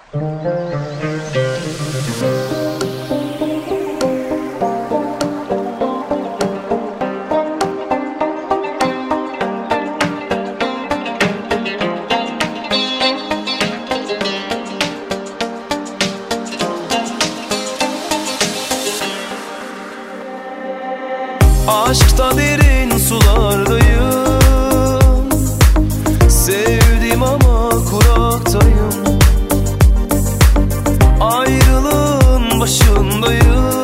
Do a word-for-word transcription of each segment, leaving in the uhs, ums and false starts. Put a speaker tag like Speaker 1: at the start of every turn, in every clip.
Speaker 1: Aşkta derin sulardayım, sevdim ama kuraktayım. Ayrılığın başındayım,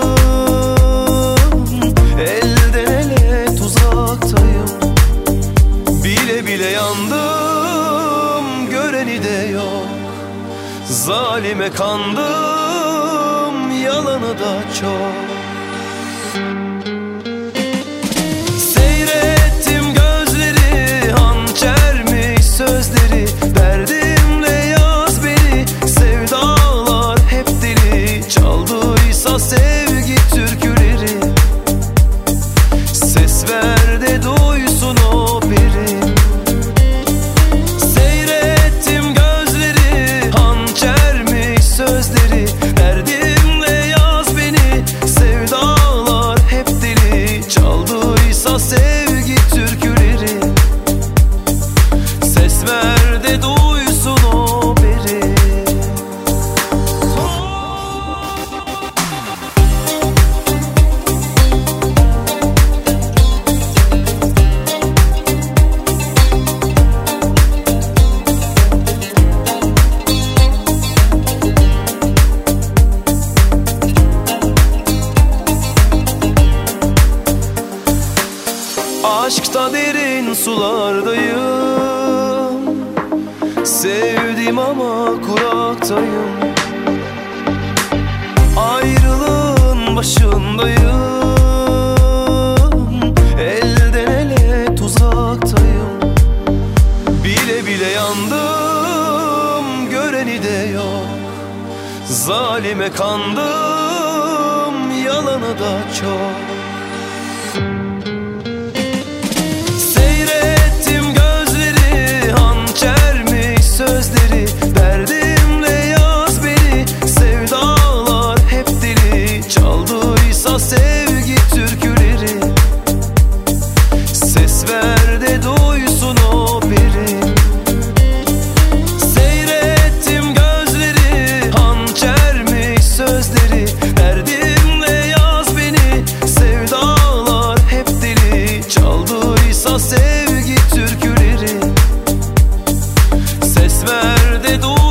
Speaker 1: elden ele tuzaktayım. Bile bile yandım, göreni de yok. Zalime kandım, yalanı da çok. Seyrettim gözleri, hançermiş sözleri. Derdimle yaz beni, sevdalar hep deli. Çaldıysa sevgi türküleri, ses ver de duysun o biri. Seyrettim gözleri, hançermiş sözleri. Derdimle yaz beni, sevdalar hep deli. Çaldıysa sevgi türküleri, ses ver de duysun o biri. Aşkta derin sulardayım, sevdim ama kuraktayım. Ayrılığın başındayım, elden ele tuzaktayım. Bile bile yandım, göreni de yok. Zalime kandım, yalanı da çok. Seyrettim gözleri, hançermiş sözleri. Derdimle yaz beni, sevdalar hep deli. Çaldıysa sevgi türküleri, ses ver de duysun o biri. Seyrettim gözleri, hançermiş sözleri. Derdimle yaz beni, sevdalar hep deli. Çaldıysa sevgi türküleri, ses ver de duy.